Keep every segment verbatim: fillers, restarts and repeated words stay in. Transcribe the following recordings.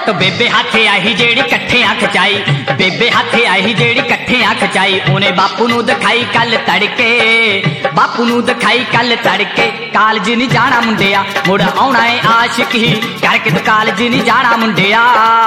पुत बेबे हाथे आई जेड़ी कट्ठियां खचाई, बेबे हाथे आई जेड़ी कट्ठियां खचाई। उन्हें बापू नू दिखाई कल तड़के, बापू नू दिखाई कल तड़के। कालज नहीं जाना मुंडिया मुड़ आउणा है आशिक ही करके, तो कालज नहीं जाना मुंडिया।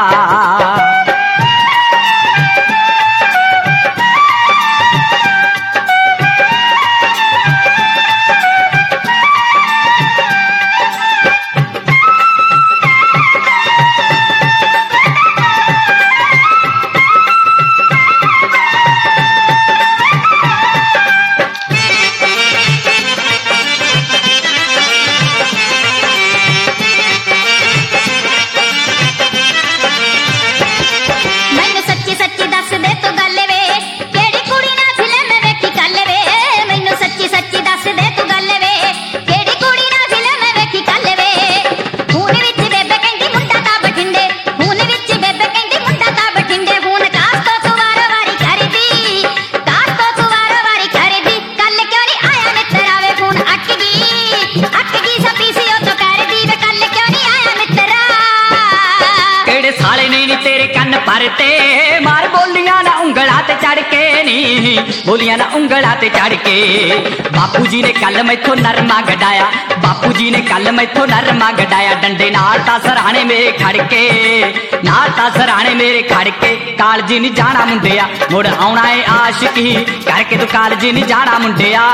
मार बोलियां ना उंगला ते चढ़ के नी, बोलियां ना उंगला ते चढ़ के। बापू जी ने कल मैथों नरमा गडाया, बापू जी ने कल मैथों नरमा गडाया। डंडे नाल तां सराणे मेरे खड़ के, नाल तां सराणे मेरे खड़ के। कालज नहीं जाना मुंडिया मुड़ आउणा है आशिक ही करके, तो कालज नहीं जाना मुंडिया।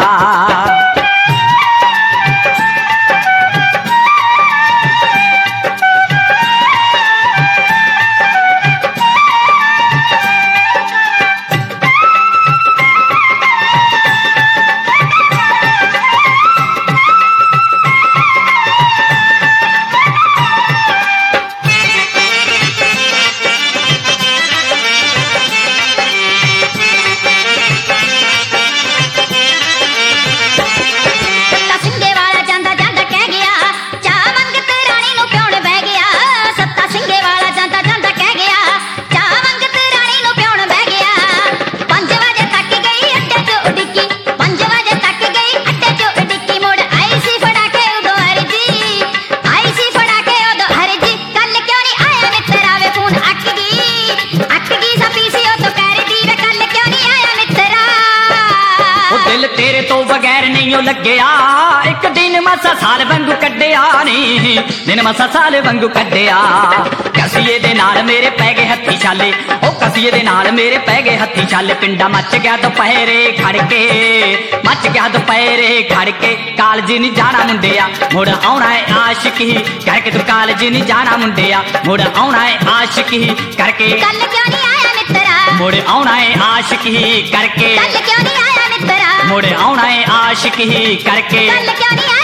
तेरे तो बगैर नहीं ओ लग्या, एक दिन मसा साल वांगू कड्डिया नी, दिन मसा साल वांगू कड्डिया। कसीए दे नाल मेरे पै गए हत्थी छाले, ओ कसीए दे नाल मेरे पै गए हत्थी छाले। पिंडा मच गया दोपहरे खड़ के, मच गया दोपहरे खड़ के। कालज नहीं जाना मुंडिया मुड़ आउणा है आशिक ही करके, तो कालज नहीं जाना मुंडिया मुड़ आउणा है आशिक ही करके। कल क्यों नहीं आया मित्रा मुड़ आउणा है आशिक ही करके, कल क्यों नहीं आया मित्रा मुड़ आउणा है आशिक ही करके। कल क्यों नहीं